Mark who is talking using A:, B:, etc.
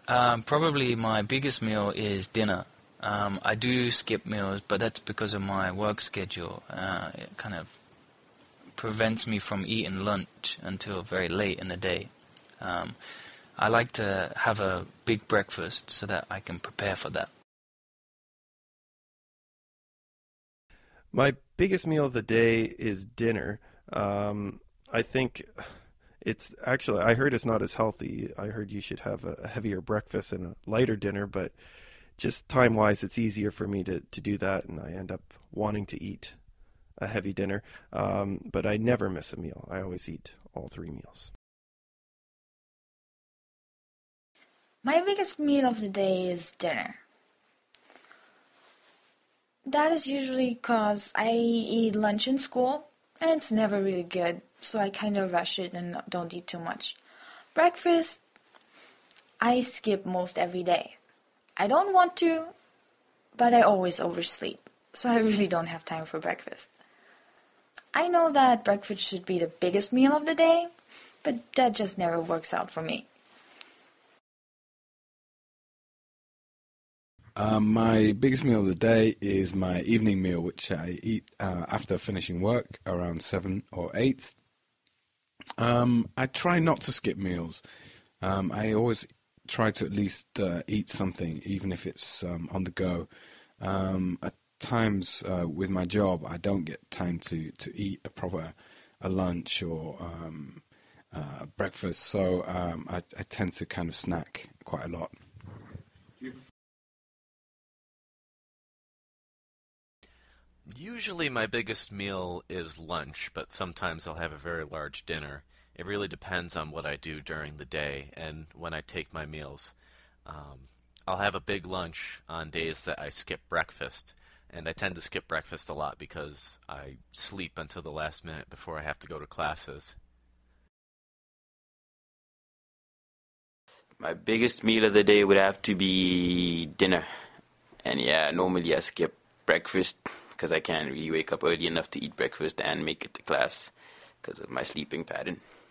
A: Probably my biggest meal is dinner. I do skip meals, but that's because of my work schedule. It kind of prevents me from eating lunch until very late in the day. I like to have a big breakfast so that I can prepare for that.
B: My biggest meal of the day is dinner. I think it's actually, I heard it's not as healthy. I heard you should have a heavier breakfast and a lighter dinner, but just time-wise, it's easier for me to do that, and I end up wanting to eat a heavy dinner. But I never miss a meal. I always eat all 3 meals.
C: My biggest meal of the day is dinner. That is usually because I eat lunch in school, and it's never really good, so I kind of rush it and don't eat too much. Breakfast, I skip most every day. I don't want to, but I always oversleep, so I really don't have time for breakfast. I know that breakfast should be the biggest meal of the day, but that just never works out for me.
D: My biggest meal of the day is my evening meal, which I eat after finishing work around 7 or 8. I try not to skip meals. I always try to at least eat something, even if it's on the go. At times with my job, I don't get time to eat a lunch or breakfast, so I tend to kind of snack quite a lot.
E: Usually my biggest meal is lunch, but sometimes I'll have a very large dinner. It really depends on what I do during the day and when I take my meals. I'll have a big lunch on days that I skip breakfast, and I tend to skip breakfast a lot because I sleep until the last minute before I have to go to classes.
F: My biggest meal of the day would have to be dinner. And yeah, normally I skip breakfast because I can't really wake up early enough to eat breakfast and make it to class because of my sleeping pattern.